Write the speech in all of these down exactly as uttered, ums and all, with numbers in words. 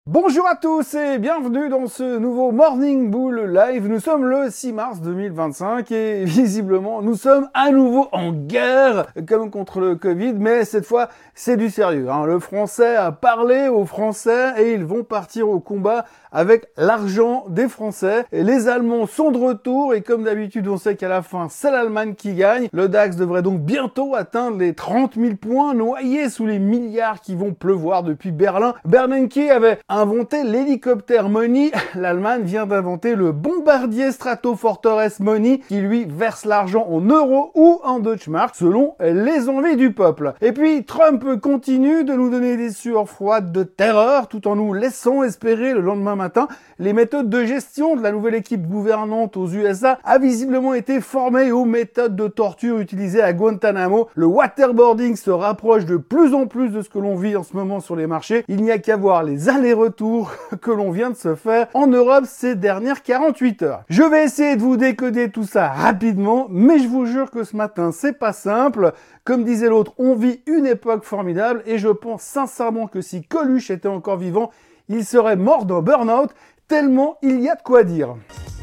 Bonjour à tous et bienvenue dans ce nouveau Morning Bull Live. Nous sommes le six mars deux mille vingt-cinq et visiblement nous sommes à nouveau en guerre comme contre le Covid, mais cette fois c'est du sérieux. Hein. Le Français a parlé aux Français et ils vont partir au combat avec l'argent des Français. Et les Allemands sont de retour et comme d'habitude on sait qu'à la fin c'est l'Allemagne qui gagne. Le DAX devrait donc bientôt atteindre les trente mille points, noyés sous les milliards qui vont pleuvoir depuis Berlin. Bernanke avait inventé l'hélicoptère Money. L'Allemagne vient d'inventer le bombardier Stratofortress Money qui lui verse l'argent en euros ou en Deutschmark selon les envies du peuple. Et puis Trump continue de nous donner des sueurs froides de terreur tout en nous laissant espérer le lendemain matin. Les méthodes de gestion de la nouvelle équipe gouvernante aux U S A a visiblement été formée aux méthodes de torture utilisées à Guantanamo. Le waterboarding se rapproche de plus en plus de ce que l'on vit en ce moment sur les marchés. Il n'y a qu'à voir les allers-retours que l'on vient de se faire en Europe ces dernières quarante-huit heures. Je vais essayer de vous décoder tout ça rapidement, mais je vous jure que ce matin, c'est pas simple. Comme disait l'autre, on vit une époque formidable et je pense sincèrement que si Coluche était encore vivant, il serait mort d'un burn-out, tellement il y a de quoi dire.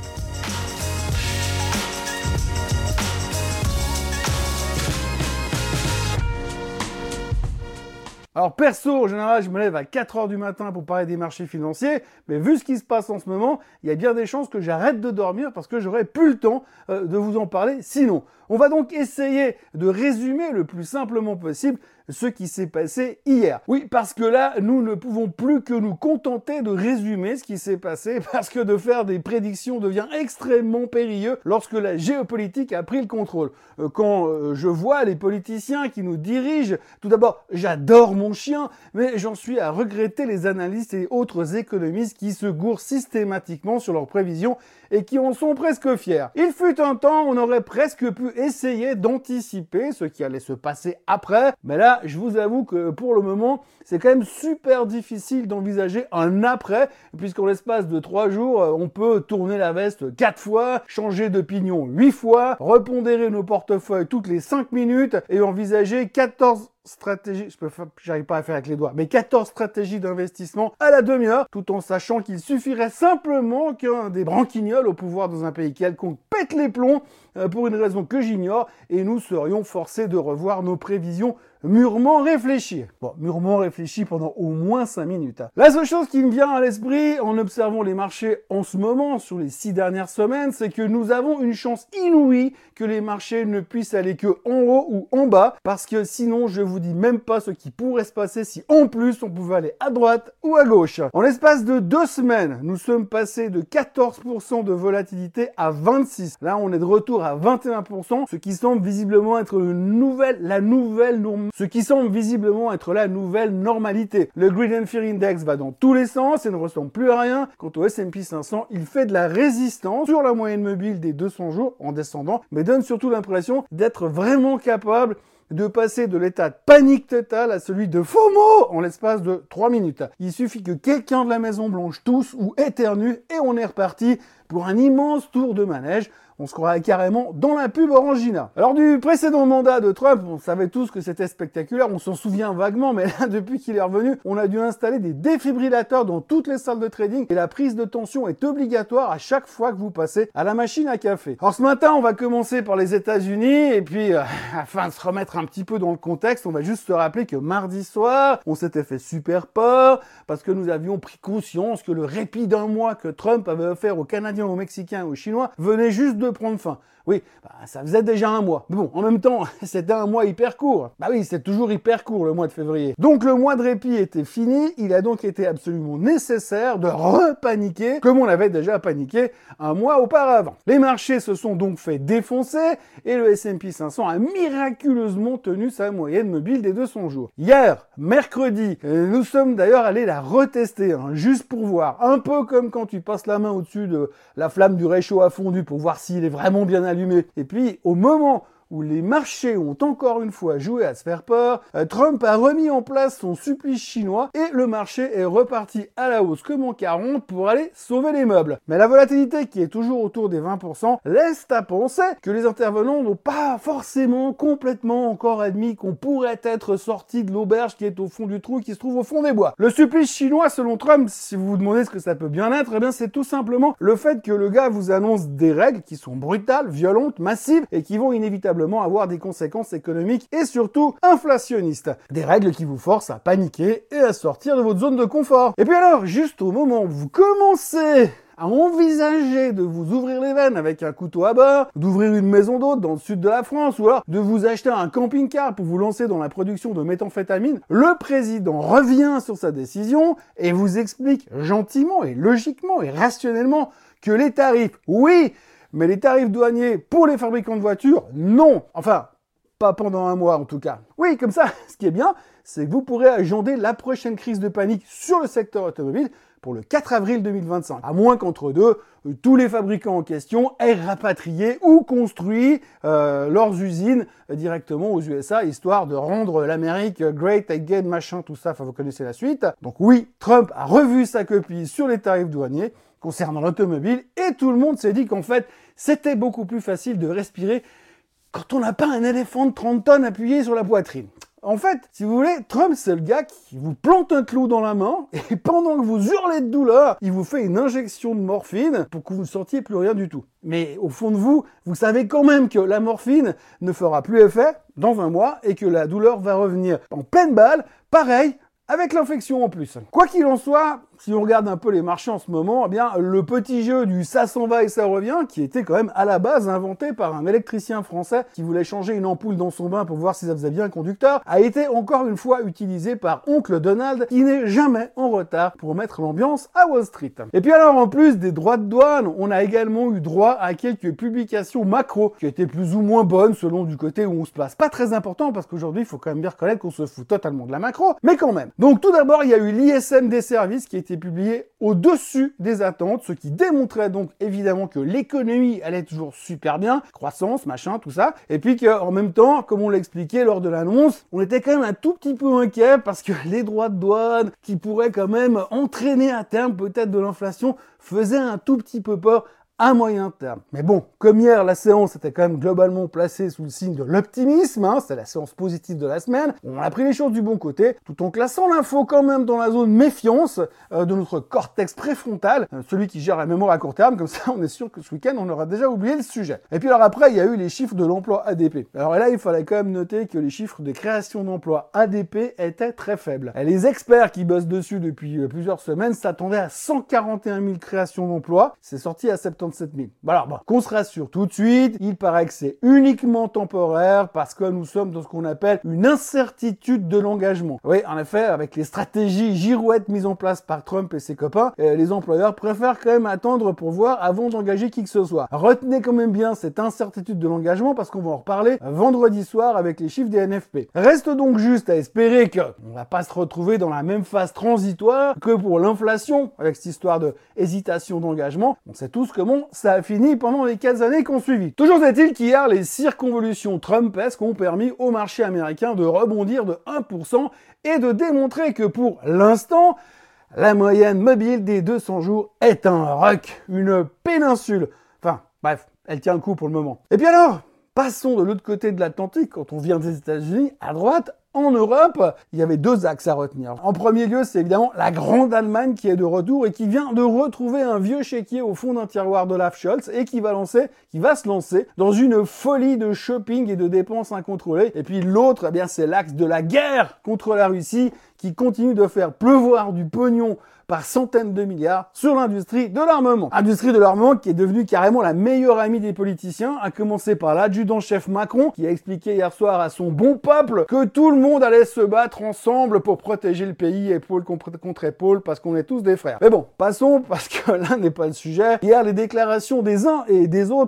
Alors perso, en général, je me lève à quatre heures du matin pour parler des marchés financiers, mais vu ce qui se passe en ce moment, il y a bien des chances que j'arrête de dormir parce que j'aurais plus le temps euh, de vous en parler sinon. On va donc essayer de résumer le plus simplement possible ce qui s'est passé hier. Oui, parce que là, nous ne pouvons plus que nous contenter de résumer ce qui s'est passé parce que de faire des prédictions devient extrêmement périlleux lorsque la géopolitique a pris le contrôle. Euh, quand euh, je vois les politiciens qui nous dirigent, tout d'abord, j'adore mon chien, mais j'en suis à regretter les analystes et autres économistes qui se gourrent systématiquement sur leurs prévisions et qui en sont presque fiers. Il fut un temps, on aurait presque pu essayer d'anticiper ce qui allait se passer après, mais là, je vous avoue que pour le moment, c'est quand même super difficile d'envisager un après, puisqu'en l'espace de trois jours, on peut tourner la veste quatre fois, changer d'opinion huit fois, repondérer nos portefeuilles toutes les cinq minutes et envisager quatorze stratégies, je peux, j'arrive pas à faire avec les doigts, mais quatorze stratégies d'investissement à la demi-heure, tout en sachant qu'il suffirait simplement qu'un des branquignoles au pouvoir dans un pays quelconque pète les plombs euh, pour une raison que j'ignore et nous serions forcés de revoir nos prévisions mûrement réfléchies. Bon, mûrement réfléchies pendant au moins cinq minutes. Hein. La seule chose qui me vient à l'esprit en observant les marchés en ce moment, sur les six dernières semaines, c'est que nous avons une chance inouïe que les marchés ne puissent aller que en haut ou en bas, parce que sinon, je vous dis même pas ce qui pourrait se passer si en plus on pouvait aller à droite ou à gauche. En l'espace de deux semaines, nous sommes passés de quatorze pour cent de volatilité à vingt-six. Là, on est de retour à vingt et un pour cent, ce qui semble visiblement être une nouvelle, la nouvelle norme, ce qui semble visiblement être la nouvelle normalité. Le Greed and Fear Index va dans tous les sens et ne ressemble plus à rien. Quant au S and P cinq cents, il fait de la résistance sur la moyenne mobile des deux cents jours en descendant, mais donne surtout l'impression d'être vraiment capable de passer de l'état de panique totale à celui de FOMO en l'espace de trois minutes. Il suffit que quelqu'un de la Maison Blanche tousse ou éternue et on est reparti pour un immense tour de manège. On se croirait carrément dans la pub Orangina. Alors du précédent mandat de Trump, on savait tous que c'était spectaculaire, on s'en souvient vaguement, mais là, depuis qu'il est revenu, on a dû installer des défibrillateurs dans toutes les salles de trading et la prise de tension est obligatoire à chaque fois que vous passez à la machine à café. Alors ce matin, on va commencer par les États-Unis et puis, euh, afin de se remettre un petit peu dans le contexte, on va juste se rappeler que mardi soir, on s'était fait super peur parce que nous avions pris conscience que le répit d'un mois que Trump avait offert aux Canadiens, aux Mexicains et aux Chinois venait juste de prendre fin. Oui, bah, ça faisait déjà un mois. Mais bon, en même temps, c'était un mois hyper court. Bah oui, c'est toujours hyper court le mois de février. Donc le mois de répit était fini. Il a donc été absolument nécessaire de repaniquer, comme on avait déjà paniqué un mois auparavant. Les marchés se sont donc fait défoncer et le S and P cinq cents a miraculeusement tenu sa moyenne mobile des deux cents jours. Hier, mercredi, nous sommes d'ailleurs allés la retester, hein, juste pour voir. Un peu comme quand tu passes la main au-dessus de la flamme du réchaud à fondu pour voir s'il est vraiment bien allumé. Et puis, au moment où les marchés ont encore une fois joué à se faire peur, Trump a remis en place son supplice chinois et le marché est reparti à la hausse comme en quarante pour aller sauver les meubles. Mais la volatilité qui est toujours autour des vingt pour cent laisse à penser que les intervenants n'ont pas forcément complètement encore admis qu'on pourrait être sorti de l'auberge qui est au fond du trou qui se trouve au fond des bois. Le supplice chinois selon Trump, si vous vous demandez ce que ça peut bien être, eh bien c'est tout simplement le fait que le gars vous annonce des règles qui sont brutales, violentes, massives et qui vont inévitablement avoir des conséquences économiques et surtout inflationnistes. Des règles qui vous forcent à paniquer et à sortir de votre zone de confort. Et puis alors, juste au moment où vous commencez à envisager de vous ouvrir les veines avec un couteau à beurre, d'ouvrir une maison d'hôte dans le sud de la France, ou alors de vous acheter un camping-car pour vous lancer dans la production de méthamphétamine, le président revient sur sa décision et vous explique gentiment et logiquement et rationnellement que les tarifs, oui, mais les tarifs douaniers pour les fabricants de voitures, non. Enfin, pas pendant un mois en tout cas. Oui, comme ça, ce qui est bien, c'est que vous pourrez agender la prochaine crise de panique sur le secteur automobile pour le quatre avril deux mille vingt-cinq. À moins qu'entre deux, tous les fabricants en question aient rapatrié ou construit euh, leurs usines directement aux U S A, histoire de rendre l'Amérique great again, machin, tout ça, enfin vous connaissez la suite. Donc oui, Trump a revu sa copie sur les tarifs douaniers concernant l'automobile et tout le monde s'est dit qu'en fait, c'était beaucoup plus facile de respirer quand on n'a pas un éléphant de trente tonnes appuyé sur la poitrine. En fait, si vous voulez, Trump, c'est le gars qui vous plante un clou dans la main et pendant que vous hurlez de douleur, il vous fait une injection de morphine pour que vous ne sentiez plus rien du tout. Mais au fond de vous, vous savez quand même que la morphine ne fera plus effet dans vingt mois et que la douleur va revenir en pleine balle, pareil, avec l'infection en plus. Quoi qu'il en soit, si on regarde un peu les marchés en ce moment, eh bien, le petit jeu du ça s'en va et ça revient, qui était quand même à la base inventé par un électricien français qui voulait changer une ampoule dans son bain pour voir si ça faisait bien un conducteur, a été encore une fois utilisé par Oncle Donald, qui n'est jamais en retard pour mettre l'ambiance à Wall Street. Et puis alors, en plus des droits de douane, on a également eu droit à quelques publications macro, qui étaient plus ou moins bonnes selon du côté où on se place. Pas très important, parce qu'aujourd'hui, il faut quand même bien reconnaître qu'on se fout totalement de la macro, mais quand même. Donc tout d'abord, il y a eu l'I S M des services qui a été publié au-dessus des attentes, ce qui démontrait donc évidemment que l'économie allait toujours super bien, croissance, machin, tout ça, et puis qu'en même temps, comme on l'a expliqué lors de l'annonce, on était quand même un tout petit peu inquiet parce que les droits de douane qui pourraient quand même entraîner à terme peut-être de l'inflation faisaient un tout petit peu peur à moyen terme. Mais bon, comme hier, la séance était quand même globalement placée sous le signe de l'optimisme, hein, c'était la séance positive de la semaine, on a pris les choses du bon côté, tout en classant l'info quand même dans la zone méfiance euh, de notre cortex préfrontal, euh, celui qui gère la mémoire à court terme, comme ça on est sûr que ce week-end on aura déjà oublié le sujet. Et puis alors après, il y a eu les chiffres de l'emploi A D P. Alors là, il fallait quand même noter que les chiffres de création d'emplois A D P étaient très faibles. Et les experts qui bossent dessus depuis euh, plusieurs semaines s'attendaient à cent quarante et un mille créations d'emplois, c'est sorti à septembre sept mille. Bon alors, bon, qu'on se rassure tout de suite, il paraît que c'est uniquement temporaire parce que nous sommes dans ce qu'on appelle une incertitude de l'engagement. Oui, en effet, avec les stratégies girouettes mises en place par Trump et ses copains, euh, les employeurs préfèrent quand même attendre pour voir avant d'engager qui que ce soit. Retenez quand même bien cette incertitude de l'engagement parce qu'on va en reparler vendredi soir avec les chiffres des N F P. Reste donc juste à espérer que on va pas se retrouver dans la même phase transitoire que pour l'inflation avec cette histoire de hésitation d'engagement. On sait tous comment ça a fini pendant les quatre années qu'on suivit. Toujours est-il qu'hier, les circonvolutions trumpesques ont permis au marché américain de rebondir de un pour cent et de démontrer que pour l'instant, la moyenne mobile des deux cents jours est un roc, une péninsule. Enfin, bref, elle tient le coup pour le moment. Et puis alors, passons de l'autre côté de l'Atlantique, quand on vient des États-Unis, à droite. En Europe, il y avait deux axes à retenir. En premier lieu, c'est évidemment la grande Allemagne qui est de retour et qui vient de retrouver un vieux chéquier au fond d'un tiroir d'Olaf Scholz et qui va lancer, qui va se lancer dans une folie de shopping et de dépenses incontrôlées. Et puis l'autre, eh bien, c'est l'axe de la guerre contre la Russie qui continue de faire pleuvoir du pognon par centaines de milliards sur l'industrie de l'armement. Industrie de l'armement qui est devenue carrément la meilleure amie des politiciens, à commencer par l'adjudant-chef Macron, qui a expliqué hier soir à son bon peuple que tout le monde allait se battre ensemble pour protéger le pays, épaule contre épaule, parce qu'on est tous des frères. Mais bon, passons, parce que là n'est pas le sujet. Hier, les déclarations des uns et des autres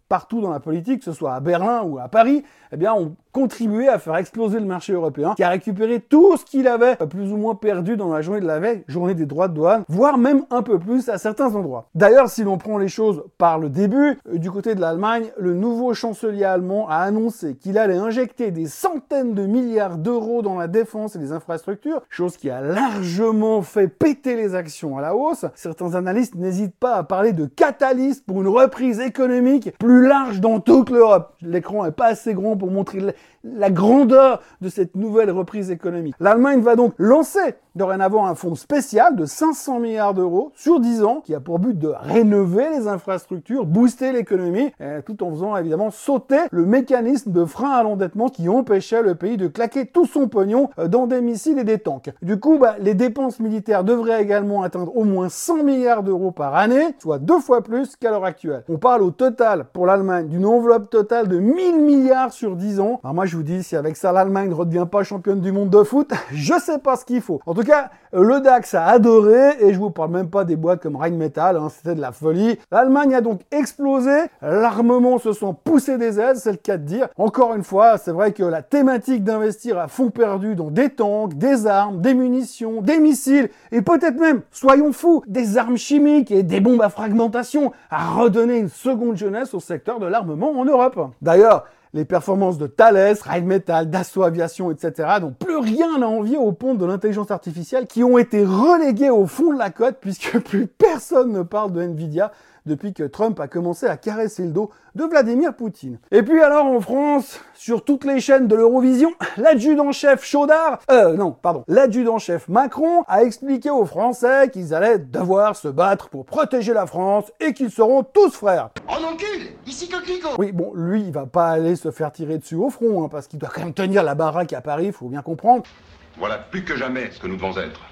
partout dans la politique, que ce soit à Berlin ou à Paris, eh bien, ont contribué à faire exploser le marché européen, qui a récupéré tout ce qu'il avait plus ou moins perdu dans la journée de la veille, journée des droits de douane, voire même un peu plus à certains endroits. D'ailleurs, si l'on prend les choses par le début, du côté de l'Allemagne, le nouveau chancelier allemand a annoncé qu'il allait injecter des centaines de milliards d'euros dans la défense et les infrastructures, chose qui a largement fait péter les actions à la hausse. Certains analystes n'hésitent pas à parler de catalyste pour une reprise économique plus large dans toute l'Europe. L'écran est pas assez grand pour montrer la grandeur de cette nouvelle reprise économique. L'Allemagne va donc lancer dorénavant un fonds spécial de cinq cents milliards d'euros sur dix ans qui a pour but de rénover les infrastructures, booster l'économie, tout en faisant évidemment sauter le mécanisme de frein à l'endettement qui empêchait le pays de claquer tout son pognon dans des missiles et des tanks. Du coup, bah, les dépenses militaires devraient également atteindre au moins cent milliards d'euros par année, soit deux fois plus qu'à l'heure actuelle. On parle au total pour l'Allemagne d'une enveloppe totale de mille milliards sur dix ans. Alors moi je vous dis, si avec ça l'Allemagne ne redevient pas championne du monde de foot, je sais pas ce qu'il faut. En tout cas, le DAX a adoré, et je vous parle même pas des boîtes comme Rheinmetall, hein, c'était de la folie. L'Allemagne a donc explosé, l'armement se sent poussé des ailes, c'est le cas de dire. Encore une fois, c'est vrai que la thématique d'investir à fond perdu dans des tanks, des armes, des munitions, des missiles, et peut-être même, soyons fous, des armes chimiques et des bombes à fragmentation, a redonné une seconde jeunesse au secteur de l'armement en Europe. D'ailleurs, les performances de Thales, Rheinmetall, Dassault Aviation, et cetera n'ont plus rien à envier aux pompes de l'intelligence artificielle qui ont été reléguées au fond de la cote puisque plus personne ne parle de Nvidia depuis que Trump a commencé à caresser le dos de Vladimir Poutine. Et puis alors en France, sur toutes les chaînes de l'Eurovision, l'adjudant-chef Chaudard, euh non, pardon, l'adjudant-chef Macron a expliqué aux Français qu'ils allaient devoir se battre pour protéger la France et qu'ils seront tous frères. On encule, ici coquelicot. Oui, bon, lui, il va pas aller se faire tirer dessus au front, hein, parce qu'il doit quand même tenir la baraque à Paris, faut bien comprendre. Voilà plus que jamais ce que nous devons être.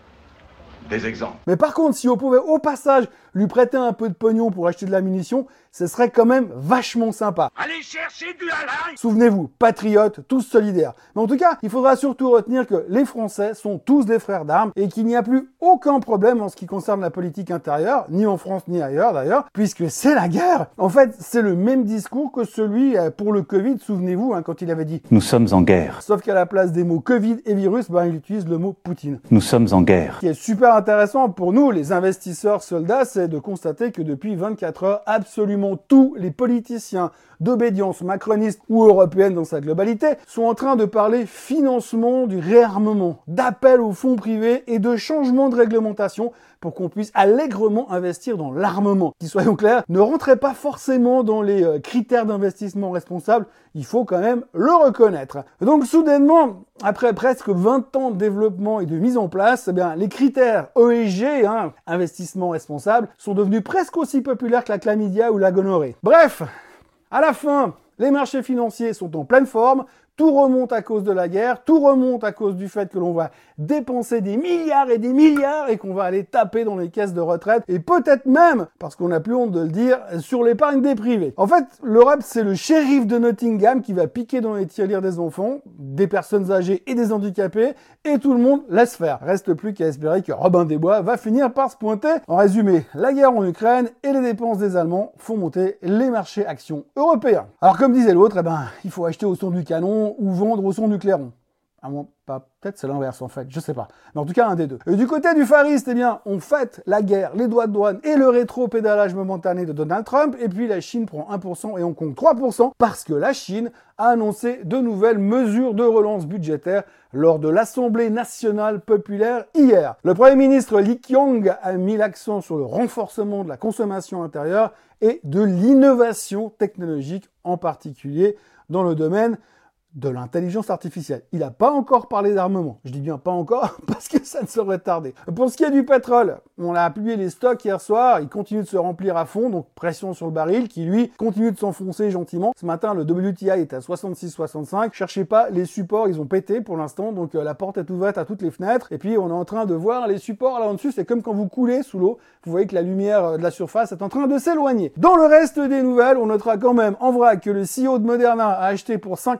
Des exemples. Mais par contre, si on pouvait au passage lui prêter un peu de pognon pour acheter de la munition, ce serait quand même vachement sympa. Allez chercher du halal. Souvenez-vous, patriotes, tous solidaires. Mais en tout cas, il faudra surtout retenir que les Français sont tous des frères d'armes et qu'il n'y a plus aucun problème en ce qui concerne la politique intérieure, ni en France ni ailleurs d'ailleurs, puisque c'est la guerre. En fait, c'est le même discours que celui pour le Covid, souvenez-vous, hein, quand il avait dit « Nous sommes en guerre. » Sauf qu'à la place des mots Covid et virus, ben, il utilise le mot Poutine. Nous sommes en guerre. Ce qui est super intéressant pour nous, les investisseurs soldats, c'est de constater que depuis vingt-quatre heures, absolument tous les politiciens d'obédience macroniste ou européenne dans sa globalité sont en train de parler financement du réarmement, d'appel aux fonds privés et de changement de réglementation pour qu'on puisse allègrement investir dans l'armement. Qui, soyons clairs, ne rentrez pas forcément dans les euh, critères d'investissement responsable, il faut quand même le reconnaître. Donc soudainement, après presque vingt ans de développement et de mise en place, eh bien, les critères E S G, hein, investissement responsable, sont devenus presque aussi populaires que la chlamydia ou la gonorrhée. Bref, à la fin, les marchés financiers sont en pleine forme, tout remonte à cause de la guerre, tout remonte à cause du fait que l'on va dépenser des milliards et des milliards et qu'on va aller taper dans les caisses de retraite et peut-être même, parce qu'on n'a plus honte de le dire, sur l'épargne des privés. En fait, l'Europe, c'est le shérif de Nottingham qui va piquer dans les tirelires des enfants, des personnes âgées et des handicapés et tout le monde laisse faire. Reste plus qu'à espérer que Robin des Bois va finir par se pointer. En résumé, la guerre en Ukraine et les dépenses des Allemands font monter les marchés actions européens. Alors comme disait l'autre, eh ben, il faut acheter au son du canon ou vendre au son du clairon. Ah bon, pas, peut-être c'est l'inverse en fait, je sais pas. Mais en tout cas, un des deux. Et du côté du fariste, eh bien, on fête la guerre, les droits de douane et le rétro-pédalage momentané de Donald Trump, et puis la Chine prend un pour cent et Hong Kong trois pour cent, parce que la Chine a annoncé de nouvelles mesures de relance budgétaire lors de l'Assemblée nationale populaire hier. Le Premier ministre Li Qiang a mis l'accent sur le renforcement de la consommation intérieure et de l'innovation technologique, en particulier dans le domaine de l'intelligence artificielle. Il n'a pas encore parlé d'armement. Je dis bien pas encore parce que ça ne saurait tarder. Pour ce qui est du pétrole, on a appuyé les stocks hier soir, il continue de se remplir à fond, donc pression sur le baril qui lui continue de s'enfoncer gentiment. Ce matin, le W T I est à soixante-six soixante-cinq. Cherchez pas, les supports, ils ont pété pour l'instant, donc euh, la porte est ouverte à toutes les fenêtres. Et puis on est en train de voir les supports là en dessus, c'est comme quand vous coulez sous l'eau. Vous voyez que la lumière de la surface est en train de s'éloigner. Dans le reste des nouvelles, on notera quand même en vrai que le C E O de Moderna a acheté pour cinq millions de dollars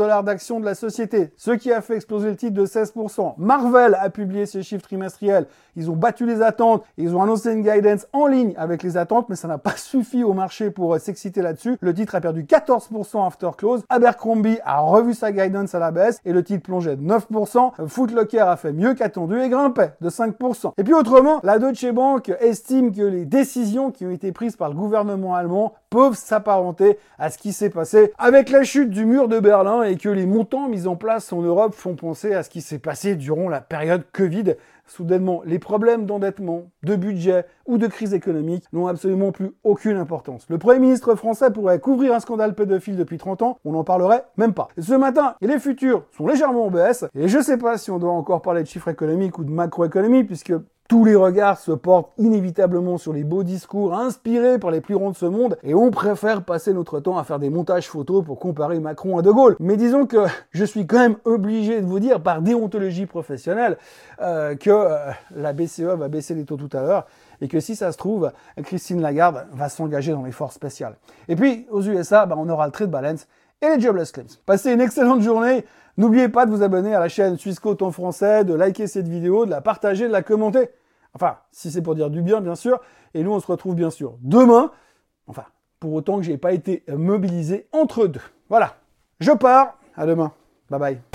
dollars d'actions de la société, ce qui a fait exploser le titre de seize pour cent. Marvel a publié ses chiffres trimestriels, ils ont battu les attentes, ils ont annoncé une guidance en ligne avec les attentes, mais ça n'a pas suffi au marché pour euh, s'exciter là-dessus. Le titre a perdu quatorze pour cent after close. Abercrombie a revu sa guidance à la baisse et le titre plongeait de neuf pour cent. Foot Locker a fait mieux qu'attendu et grimpait de cinq pour cent. Et puis autrement, la Deutsche Bank estime que les décisions qui ont été prises par le gouvernement allemand peuvent s'apparenter à ce qui s'est passé avec la chute du mur de Berlin et que les montants mis en place en Europe font penser à ce qui s'est passé durant la période Covid. Soudainement, les problèmes d'endettement, de budget ou de crise économique n'ont absolument plus aucune importance. Le Premier ministre français pourrait couvrir un scandale pédophile depuis trente ans, on n'en parlerait même pas. Et ce matin, les futurs sont légèrement en baisse, et je sais pas si on doit encore parler de chiffres économiques ou de macroéconomie, puisque tous les regards se portent inévitablement sur les beaux discours inspirés par les plus grands de ce monde et on préfère passer notre temps à faire des montages photos pour comparer Macron à De Gaulle. Mais disons que je suis quand même obligé de vous dire par déontologie professionnelle euh, que euh, la B C E va baisser les taux tout à l'heure et que si ça se trouve, Christine Lagarde va s'engager dans les forces spéciales. Et puis aux U S A, bah, on aura le trade balance et les jobless claims. Passez une excellente journée. N'oubliez pas de vous abonner à la chaîne Swissquote en français, de liker cette vidéo, de la partager, de la commenter. Enfin, si c'est pour dire du bien, bien sûr. Et nous, on se retrouve bien sûr demain. Enfin, pour autant que j'ai pas été mobilisé entre deux. Voilà. Je pars. À demain. Bye bye.